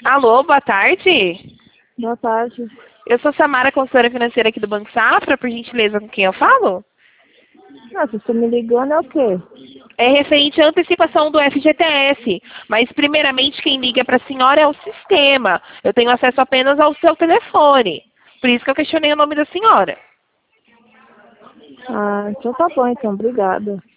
Alô, boa tarde. Boa tarde. Eu sou Samara, consultora financeira aqui do Banco Safra, por gentileza, com quem eu falo? Nossa, você me ligando é o quê? É referente à antecipação do FGTS, mas primeiramente quem liga para a senhora é o sistema. Eu tenho acesso apenas ao seu telefone. Por isso que eu questionei o nome da senhora. Ah, então tá bom, então. Obrigada.